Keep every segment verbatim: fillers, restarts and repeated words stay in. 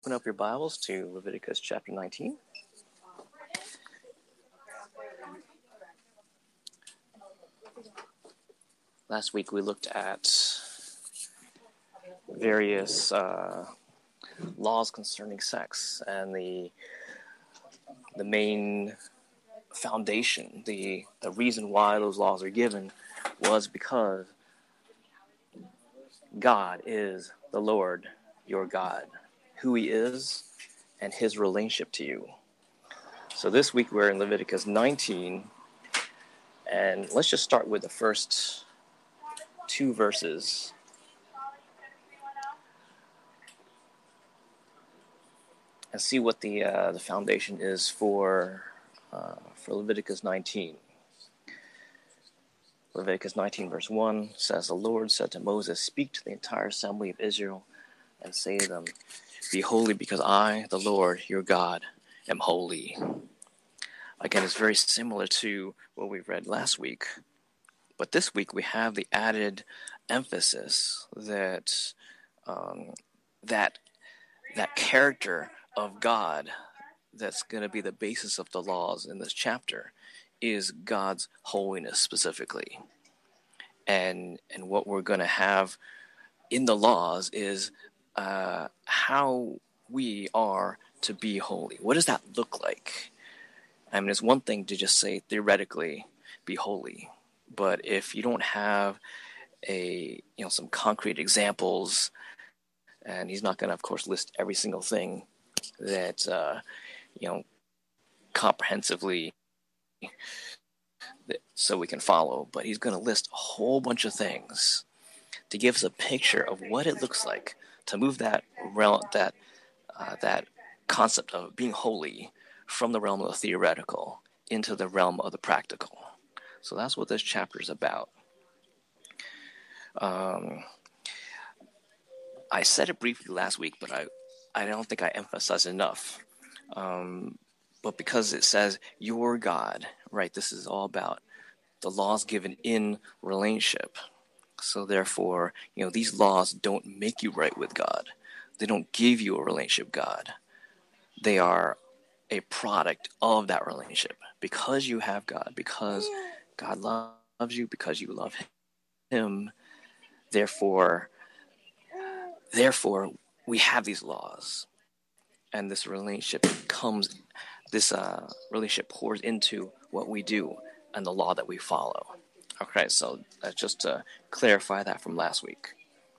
open up your Bibles to Leviticus chapter nineteen. Last week we looked at various uh, laws concerning sex, and the the main foundation, the the reason why those laws are given was because God is the Lord your God, who He is, and His relationship to you. So this week we're in Leviticus nineteen, and let's just start with the first two verses. And see what the uh, the foundation is for uh, for Leviticus nineteen. Leviticus nineteen verse one says, "The Lord said to Moses, speak to the entire assembly of Israel and say to them, be holy because I, the Lord, your God, am holy." Again, it's very similar to what we read last week. But this week we have the added emphasis that um, that that character of God that's going to be the basis of the laws in this chapter is God's holiness specifically. And and what we're going to have in the laws is uh, how we are to be holy. What does that look like? I mean, it's one thing to just say theoretically, be holy. But if you don't have a you know some concrete examples, and he's not going to, of course, list every single thing that uh, you know comprehensively so we can follow, but he's going to list a whole bunch of things to give us a picture of what it looks like to move that realm, that uh, that concept of being holy from the realm of the theoretical into the realm of the practical. So that's what this chapter is about. Um, I said it briefly last week, but I, I don't think I emphasized enough. Um, but because it says your God, right? This is all about the laws given in relationship. So therefore, you know, these laws don't make you right with God. They don't give you a relationship with God. They are a product of that relationship. Because you have God, because God loves you, because you love Him, therefore, therefore, we have these laws. And this relationship comes, this uh, relationship pours into what we do and the law that we follow. Okay, so that's just to clarify that from last week.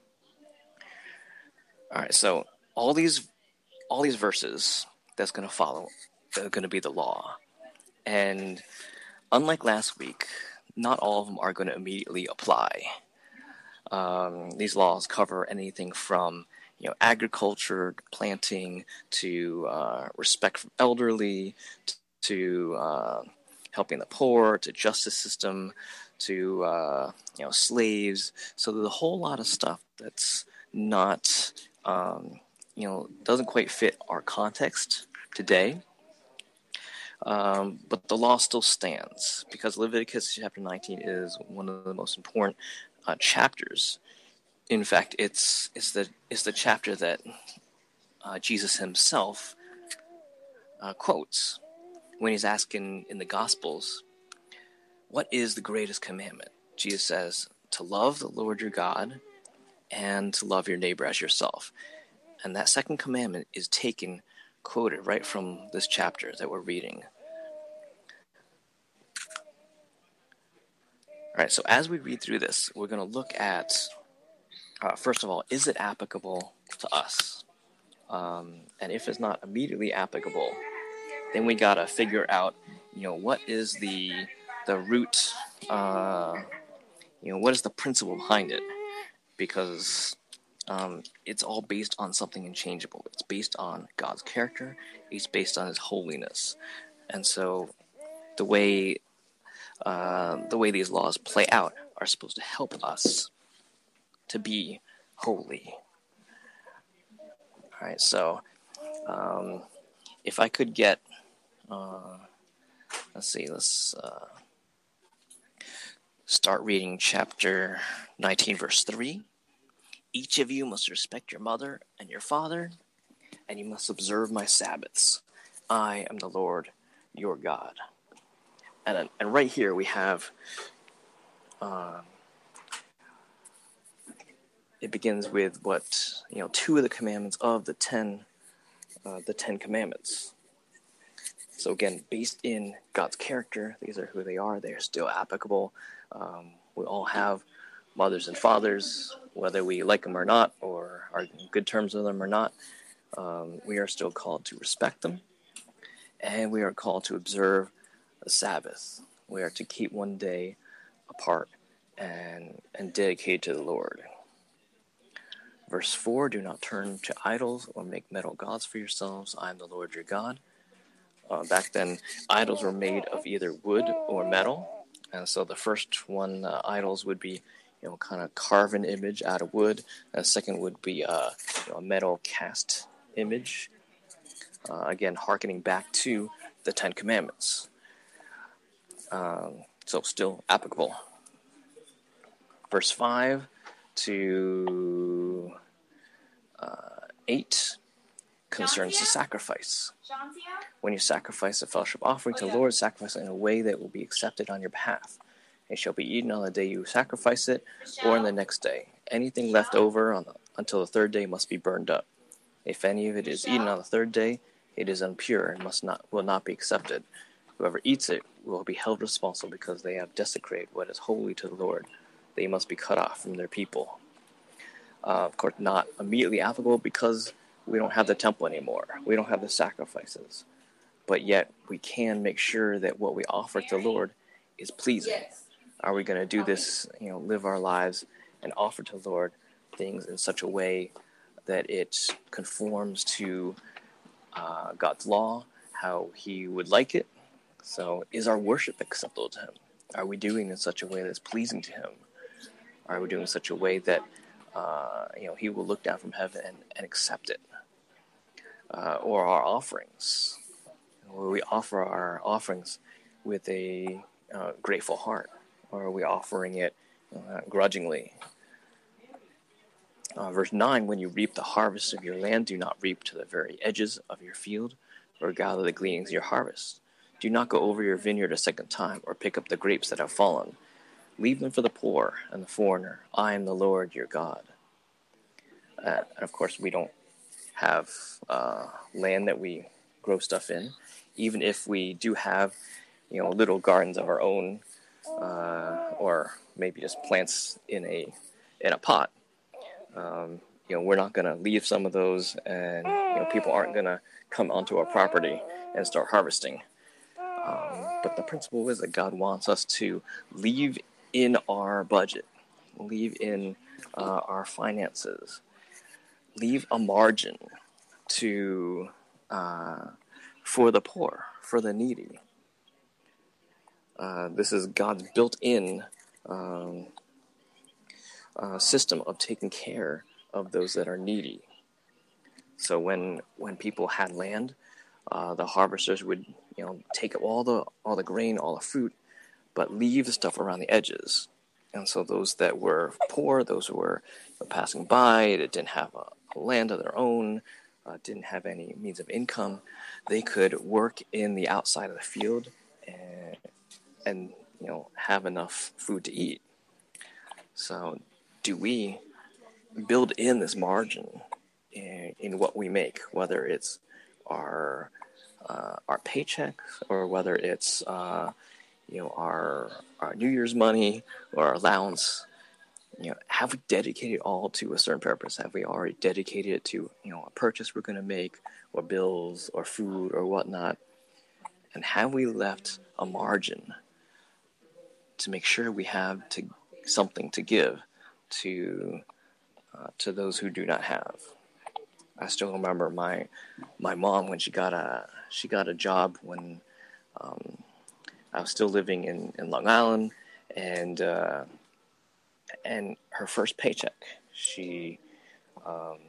All right, so all these all these verses that's going to follow are going to be the law. And unlike last week, not all of them are going to immediately apply. Um, these laws cover anything from you know agriculture, planting, to uh, respect for elderly, to uh, helping the poor, to justice system, to uh, you know slaves. So there's a whole lot of stuff that's not um, you know doesn't quite fit our context today. Um, but the law still stands because Leviticus chapter nineteen is one of the most important uh, chapters. In fact, it's it's the it's the chapter that uh, Jesus Himself uh, quotes when He's asking in the Gospels, what is the greatest commandment? Jesus says, to love the Lord your God and to love your neighbor as yourself. And that second commandment is taken, quoted right from this chapter that we're reading. All right, so as we read through this, we're going to look at, uh, first of all, is it applicable to us? Um, and if it's not immediately applicable, then we got to figure out, you know, what is the the root, uh, you know, what is the principle behind it? Because um, it's all based on something unchangeable. It's based on God's character. It's based on His holiness. And so the way uh, the way these laws play out are supposed to help us to be holy. All right, so um, if I could get, uh, let's see, let's uh, start reading chapter nineteen, verse three. Each of you must respect your mother and your father. and you must observe my Sabbaths. I am the Lord your God. And, and right here we have, uh, it begins with what, you know, two of the commandments of the ten, uh, the Ten Commandments. So again, based in God's character, these are who they are. They are still applicable. Um, we all have mothers and fathers, whether we like them or not, or are in good terms with them or not. Um, we are still called to respect them, and we are called to observe the Sabbath. We are to keep one day apart and and dedicate to the Lord. Verse four, do not turn to idols or make metal gods for yourselves. I am the Lord your God. Uh, back then, idols were made of either wood or metal. And so the first one, uh, idols would be, you know, kind of carve an image out of wood. And the second would be uh, you know, a metal cast image. Uh, again, hearkening back to the Ten Commandments. Um, so still applicable. Verse five to uh, eight concerns the sacrifice. When you sacrifice a fellowship offering to the Lord, sacrifice it in a way that will be accepted on your behalf. It shall be eaten on the day you sacrifice it, or on the next day. Anything left over on the, until the third day must be burned up. If any of it is eaten on the third day, it is impure and must not will not be accepted. Whoever eats it will be held responsible because they have desecrated what is holy to the Lord. They must be cut off from their people. Uh, of course, not immediately applicable because we don't have the temple anymore. We don't have the sacrifices. But yet, we can make sure that what we offer to the Lord is pleasing. Are we going to do this, you know, live our lives and offer to the Lord things in such a way that it conforms to uh, God's law, how He would like it? So, is our worship acceptable to Him? Are we doing it in such a way that's pleasing to Him? Are we doing it in such a way that uh, you know He will look down from heaven and, and accept it? Uh, or our offerings, where we offer our offerings with a uh, grateful heart, or are we offering it uh, grudgingly? Uh, verse nine, when you reap the harvest of your land, do not reap to the very edges of your field, or gather the gleanings of your harvest. Do not go over your vineyard a second time, or pick up the grapes that have fallen. Leave them for the poor and the foreigner. I am the Lord your God. Uh, and of course, we don't have uh, land that we grow stuff in. Even if we do have, you know, little gardens of our own, uh, or maybe just plants in a in a pot, um, you know, we're not going to leave some of those, and you know, people aren't going to come onto our property and start harvesting. Um, but the principle is that God wants us to leave in our budget, leave in uh, our finances, leave a margin to uh, for the poor, for the needy. Uh, this is God's built-in um, uh, system of taking care of those that are needy. So when when people had land, uh, the harvesters would, you know, take all the all the grain, all the fruit, but leave the stuff around the edges. And so those that were poor, those who were passing by, that didn't have a, a land of their own, uh, didn't have any means of income, they could work in the outside of the field and, and you know, have enough food to eat. So do we build in this margin in, in what we make, whether it's our uh, our paychecks or whether it's uh, you know our our New Year's money or our allowance? You know, have we dedicated all to a certain purpose? Have we already dedicated it to, you know, a purchase we're going to make, or bills, or food, or whatnot? And have we left a margin to make sure we have to something to give to uh, to those who do not have? I still remember my my mom when she got a she got a job when um, I was still living in, in Long Island, and uh, and her first paycheck, she um,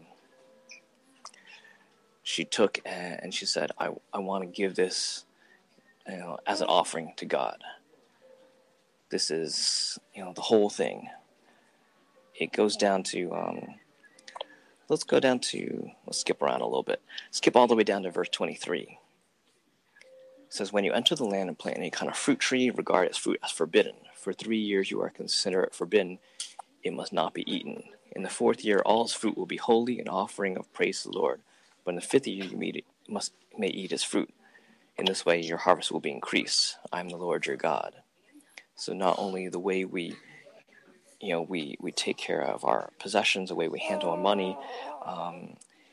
she took and she said, "I I want to give this, you know, as an offering to God. This is, you know, the whole thing. It goes down to um, let's go down to, let's skip around a little bit. Skip all the way down to verse twenty-three. It says, when you enter the land and plant any kind of fruit tree, regard its fruit as forbidden. For three years you are considered it forbidden. It must not be eaten. In the fourth year, all its fruit will be holy, an offering of praise to the Lord. But in the fifth year, you it, must may eat its fruit. In this way, your harvest will be increased. I am the Lord your God. So not only the way we, you know, we, we take care of our possessions, the way we handle our money, um,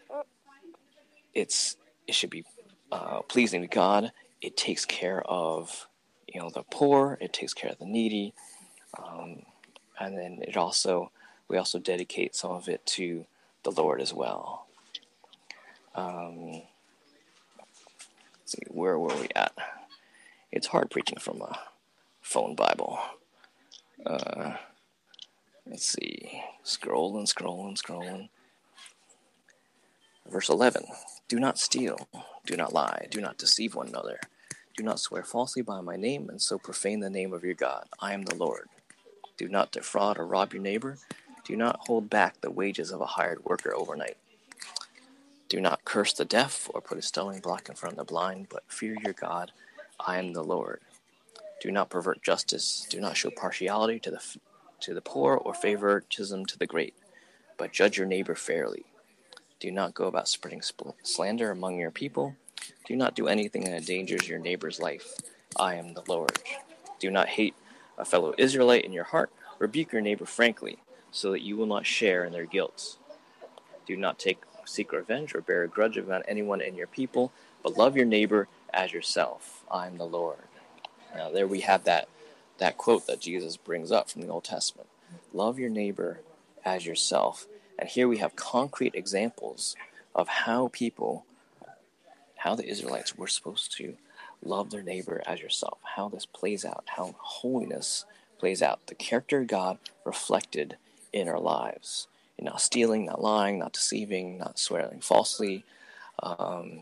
it's it should be uh, pleasing to God. It takes care of, you know, the poor. It takes care of the needy, um, and then it also we also dedicate some of it to the Lord as well. Um, let's see, where were we at? It's hard preaching from a phone Bible. Uh, let's see, scrolling, scrolling, scrolling. Verse eleven. Do not steal, do not lie, do not deceive one another. Do not swear falsely by my name, and so profane the name of your God. I am the Lord. Do not defraud or rob your neighbor. Do not hold back the wages of a hired worker overnight. Do not curse the deaf or put a stumbling block in front of the blind, but fear your God. I am the Lord. Do not pervert justice. Do not show partiality to the to the poor or favoritism to the great, but judge your neighbor fairly. Do not go about spreading slander among your people. Do not do anything that endangers your neighbor's life. I am the Lord. Do not hate a fellow Israelite in your heart. Rebuke your neighbor frankly, so that you will not share in their guilt. Do not take seek revenge or bear a grudge about anyone in your people, but love your neighbor as yourself. I am the Lord. Now there we have that, that quote that Jesus brings up from the Old Testament. Love your neighbor as yourself. And here we have concrete examples of how people, how the Israelites were supposed to love their neighbor as yourself, how this plays out, how holiness plays out, the character of God reflected in our lives. You're not stealing, not lying, not deceiving, not swearing falsely. Um,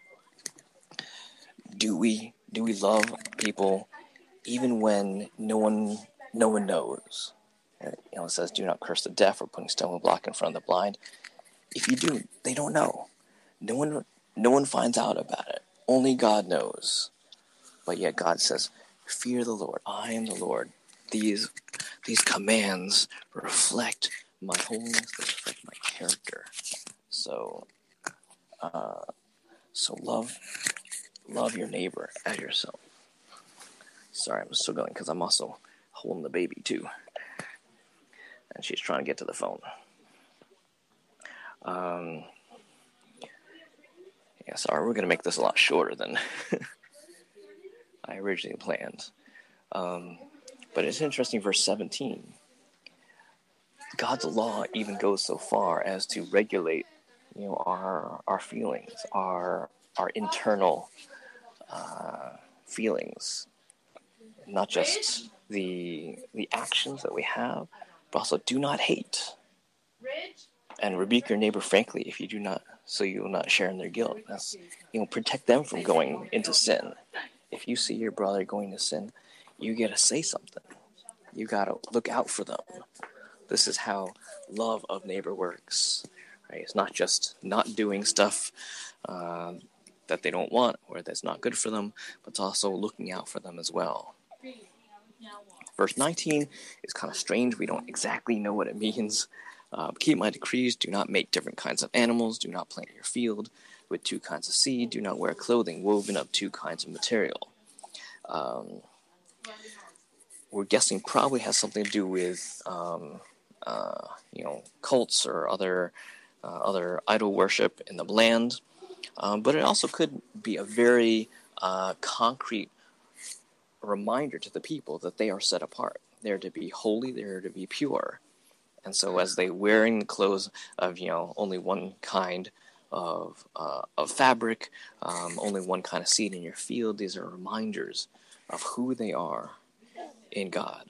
do we do we love people even when no one no one knows? You know, it says, do not curse the deaf or putting stumbling block in front of the blind. If you do, they don't know. No one, no one finds out about it. Only God knows. But yet God says, fear the Lord. I am the Lord. These, these commands reflect my holiness. They reflect my character. So, uh, so love, love your neighbor as yourself. Sorry, I'm still going because I'm also holding the baby too. And she's trying to get to the phone. Um, yeah, sorry, we're going to make this a lot shorter than I originally planned. Um, but it's interesting, verse seventeen. God's law even goes so far as to regulate, you know, our our feelings, our our internal uh, feelings, not just the the actions that we have, but also do not hate. And rebuke your neighbor frankly if you do not, so you will not share in their guilt. That's, you know, protect them from going into sin. If you see your brother going to sin, you got to say something. You got to look out for them. This is how love of neighbor works. Right? It's not just not doing stuff uh, that they don't want or that's not good for them, but it's also looking out for them as well. Verse nineteen is kind of strange. We don't exactly know what it means. Uh, keep my decrees. Do not make different kinds of animals. Do not plant your field with two kinds of seed. Do not wear clothing woven of two kinds of material. Um, we're guessing probably has something to do with um, uh, you know, cults or other uh, other idol worship in the land. Um, but it also could be a very uh, concrete reminder to the people that they are set apart. They're to be holy. They're to be pure. And so as they wearing the clothes of, you know, only one kind of uh, of fabric, um, only one kind of seed in your field, these are reminders of who they are in God.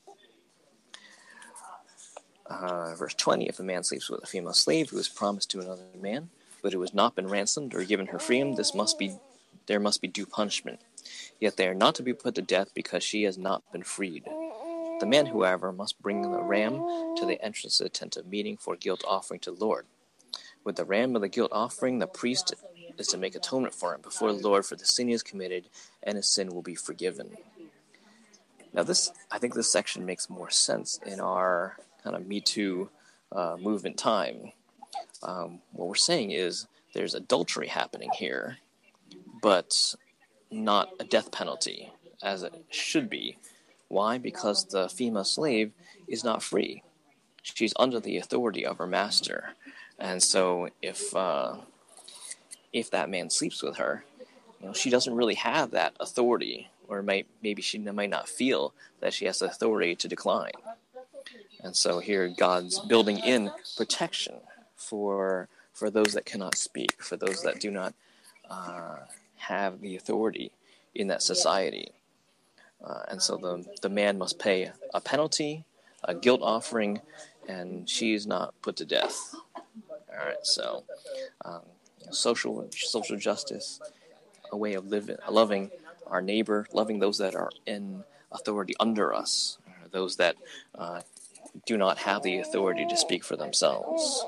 Uh, verse twenty, if a man sleeps with a female slave who is promised to another man, but who has not been ransomed or given her freedom, this must be there must be due punishment. Yet they are not to be put to death because she has not been freed. The man, however, must bring the ram to the entrance of the tent of meeting for guilt offering to the Lord. With the ram of the guilt offering, the priest is to make atonement for him before the Lord for the sin he has committed, and his sin will be forgiven. Now this, I think this section makes more sense in our kind of Me Too uh, movement time. Um, what we're saying is there's adultery happening here, but not a death penalty, as it should be. Why? Because the female slave is not free. She's under the authority of her master. And so if uh, if that man sleeps with her, you know, she doesn't really have that authority, or might, maybe she might not feel that she has the authority to decline. And so here God's building in protection for for those that cannot speak, for those that do not uh, have the authority in that society. Uh, and so the, the man must pay a penalty, a guilt offering, and she's not put to death. All right, so um, social social justice, a way of living, loving our neighbor, loving those that are in authority under us, those that uh, do not have the authority to speak for themselves.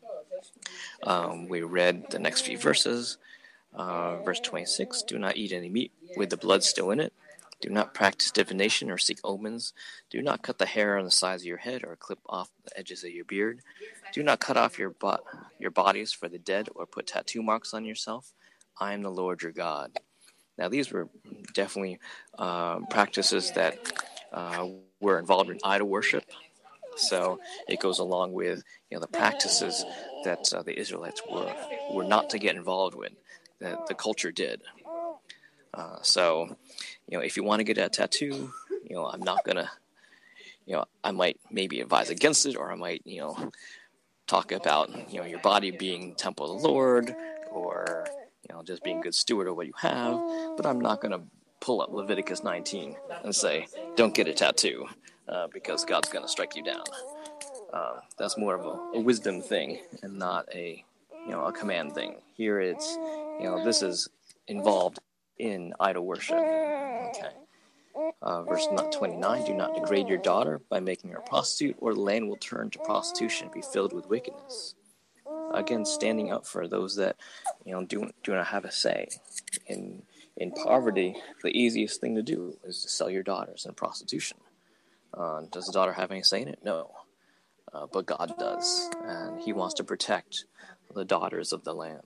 Um, we read the next few verses. Uh, verse twenty-six, do not eat any meat with the blood still in it. Do not practice divination or seek omens. Do not cut the hair on the sides of your head or clip off the edges of your beard. Do not cut off your, bo- your bodies for the dead or put tattoo marks on yourself. I am the Lord your God. Now, these were definitely uh, practices that uh, were involved in idol worship. So it goes along with, you know, the practices that uh, the Israelites were were not to get involved with, that the culture did. Uh, so, you know, if you want to get a tattoo, you know, I'm not gonna, you know, I might maybe advise against it, or I might, you know, talk about, you know, your body being temple of the Lord, or, you know, just being a good steward of what you have. But I'm not gonna pull up Leviticus nineteen and say, don't get a tattoo, uh, because God's gonna strike you down. Uh, that's more of a, a wisdom thing and not a, you know, a command thing. Here it's, you know, this is involved in idol worship. Okay. Uh, verse twenty-nine, do not degrade your daughter by making her a prostitute, or the land will turn to prostitution and be filled with wickedness. Again, standing up for those that, you know, do, do not have a say. In, in poverty, the easiest thing to do is to sell your daughters in prostitution. Uh, does the daughter have any say in it? No. Uh, but God does, and he wants to protect the daughters of the land.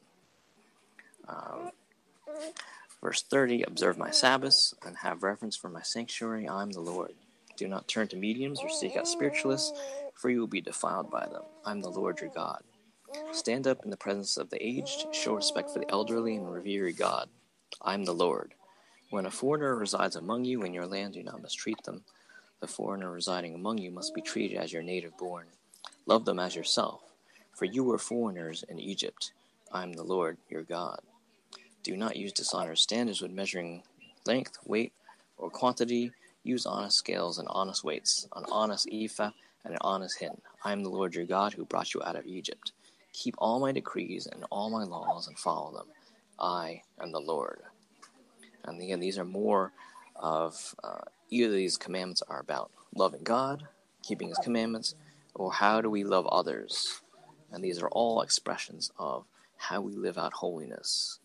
Um, verse thirty, observe my Sabbaths and have reverence for my sanctuary. I am the Lord. Do not turn to mediums or seek out spiritualists, for you will be defiled by them. I am the Lord your God. Stand up in the presence of the aged, show respect for the elderly, and revere your God. I am the Lord. When a foreigner resides among you in your land, do not mistreat them. The foreigner residing among you must be treated as your native born. Love them as yourself, for you were foreigners in Egypt. I am the Lord your God. Do not use dishonest standards when measuring length, weight, or quantity. Use honest scales and honest weights, an honest ephah and an honest hin. I am the Lord your God who brought you out of Egypt. Keep all my decrees and all my laws and follow them. I am the Lord. And again, these are more of, uh, either of these commandments are about loving God, keeping his commandments, or how do we love others. And these are all expressions of how we live out holiness.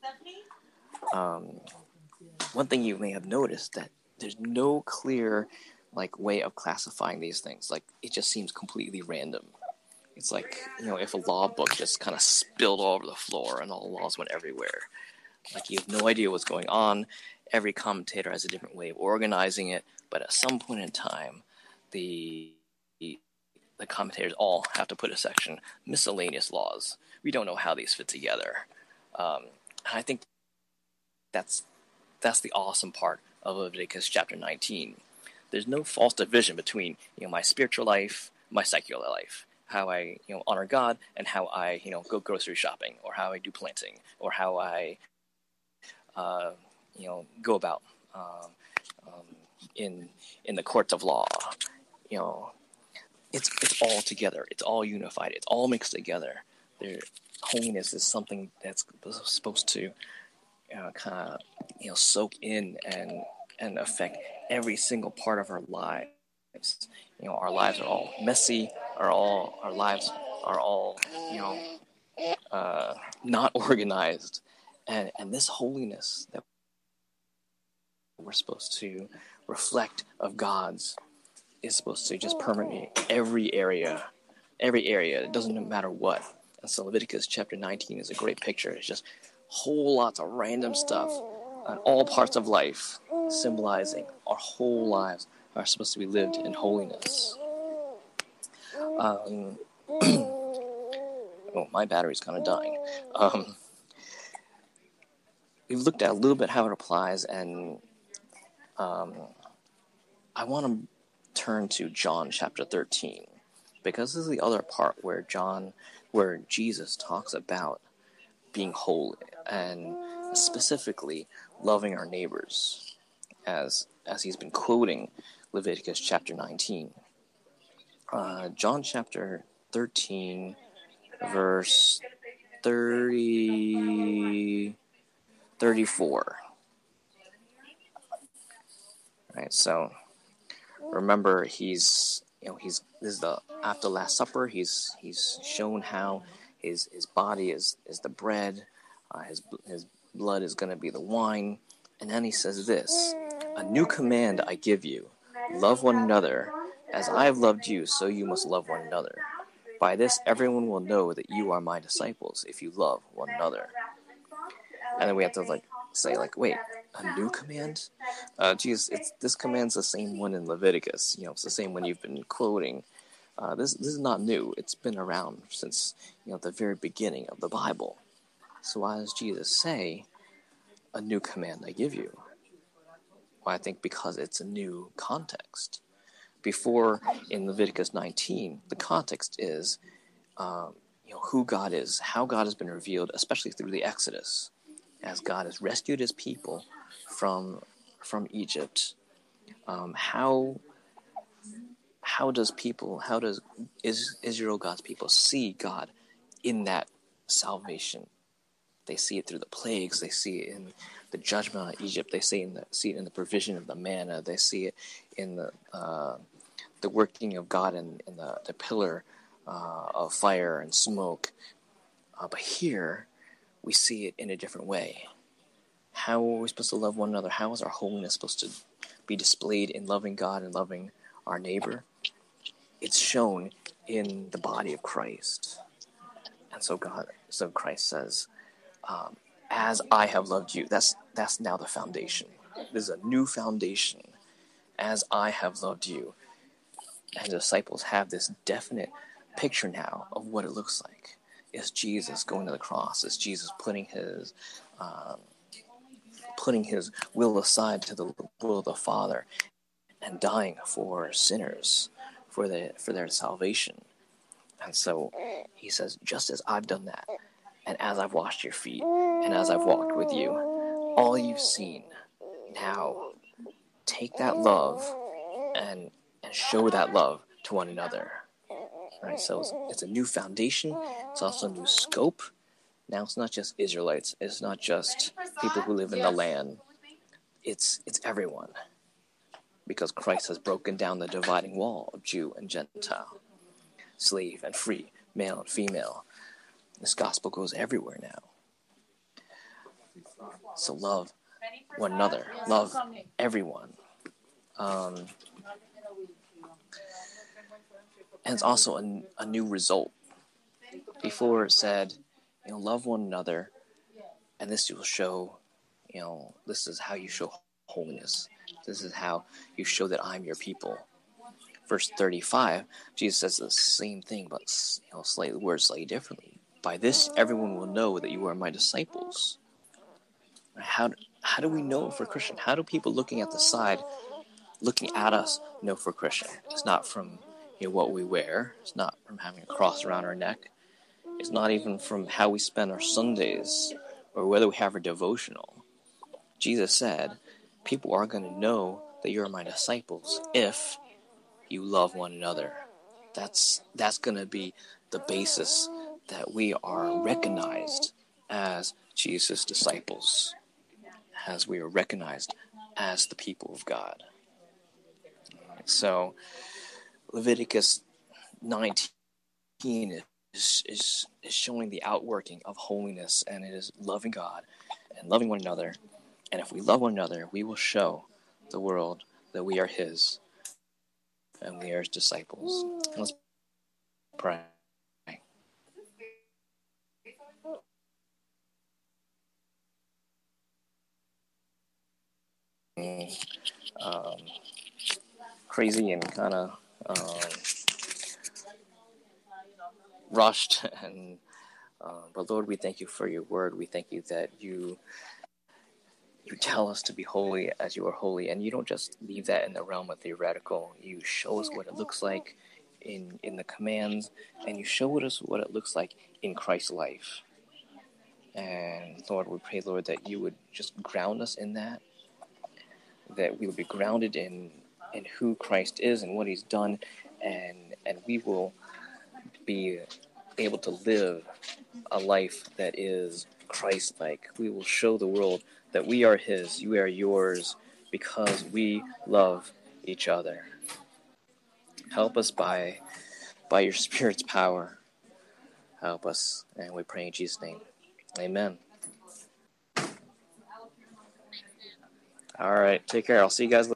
Um, one thing you may have noticed that there's no clear like way of classifying these things. Like, it just seems completely random. It's like, you know, if a law book just kind of spilled all over the floor and all the laws went everywhere. Like, you have no idea what's going on. Every commentator has a different way of organizing it, but at some point in time, the the commentators all have to put a section, miscellaneous laws. We don't know how these fit together. Um, and I think that's that's the awesome part of Leviticus chapter nineteen. There's no false division between, you know, my spiritual life, my secular life, how I, you know, honor God, and how I, you know, go grocery shopping, or how I do planting, or how I, uh, you know, go about um, um, in in the courts of law. You know, it's it's all together. It's all unified. It's all mixed together. There, holiness is something that's supposed to uh, kind of, you know, soak in and and affect every single part of our lives. You know, our lives are all messy. Are all our lives are all, you know, uh, not organized. And, and this holiness that we're supposed to reflect of God's is supposed to just permeate every area, every area. It doesn't matter what. And so Leviticus chapter nineteen is a great picture. It's just whole lots of random stuff on all parts of life, symbolizing our whole lives are supposed to be lived in holiness. Um, oh, my battery's kind of dying. Um, we've looked at a little bit how it applies, and um, I want to turn to John chapter thirteen, because this is the other part where John, where Jesus talks about being holy and specifically loving our neighbors, as as he's been quoting Leviticus chapter nineteen. Uh, John chapter thirteen, verse thirty, thirty-four. Right, so remember, he's you know he's this is the after Last Supper. He's he's shown how his his body is is the bread, uh, his his blood is going to be the wine, and then he says this: "A new command I give you: love one another, as I have loved you, so you must love one another. By this, everyone will know that you are my disciples if you love one another." And then we have to like say like, wait, a new command? Uh, geez, it's, this command's the same one in Leviticus. You know, it's the same one you've been quoting. Uh, this this is not new. It's been around since you know the very beginning of the Bible. So why does Jesus say, "A new command I give you"? Well, I think because it's a new context. Before, in Leviticus nineteen, the context is um, you know who God is, how God has been revealed, especially through the Exodus, as God has rescued his people from from Egypt. Um, how how does people, how does is Israel, God's people, see God in that salvation? They see it through the plagues. They see it in the judgment on Egypt. They see, in the, see it in the provision of the manna. They see it in the uh, the working of God in, in the, the pillar uh, of fire and smoke. Uh, but here, we see it in a different way. How are we supposed to love one another? How is our holiness supposed to be displayed in loving God and loving our neighbor? It's shown in the body of Christ. And so God, so Christ says, um, as I have loved you. That's that's now the foundation. This is a new foundation. As I have loved you. And the disciples have this definite picture now of what it looks like. Is Jesus going to the cross? Is Jesus putting his um, putting his will aside to the will of the Father and dying for sinners, for the for their salvation? And so he says, just as I've done that, and as I've washed your feet, and as I've walked with you, all you've seen, now take that love and and show that love to one another. Right, so it's, it's a new foundation. It's also a new scope. Now it's not just Israelites. It's not just people who live in the land. It's it's everyone, because Christ has broken down the dividing wall of Jew and Gentile, slave and free, male and female. This gospel goes everywhere now. So love one another. Love everyone. Um, and it's also a, a new result. Before it said, you know, love one another, and this will show, you know, this is how you show holiness. This is how you show that I'm your people. Verse thirty-five, Jesus says the same thing, but you know, slightly words slightly differently. By this, everyone will know that you are my disciples. How how do we know if we're Christian? How do people looking at the side, looking at us, know if we're Christian? It's not from you know, what we wear. It's not from having a cross around our neck. It's not even from how we spend our Sundays or whether we have a devotional. Jesus said, people are going to know that you're my disciples if you love one another. That's that's going to be the basis that we are recognized as Jesus' disciples, as we are recognized as the people of God. So Leviticus nineteen is, is, is showing the outworking of holiness, and it is loving God and loving one another. And if we love one another, we will show the world that we are His and we are His disciples. Let's pray. Um, crazy and kind of um, rushed, and uh, but Lord, we thank you for your word. We thank you that you you tell us to be holy as you are holy, and you don't just leave that in the realm of theoretical. You show us what it looks like in in the commands, and you show us what it looks like in Christ's life. And Lord, we pray, Lord, that you would just ground us in that, that we would be grounded in in who Christ is and what He's done, and and we will be able to live a life that is Christ-like. We will show the world that we are His, you are yours, because we love each other. Help us by by your Spirit's power. Help us, and we pray in Jesus' name. Amen. All right, take care. I'll see you guys later.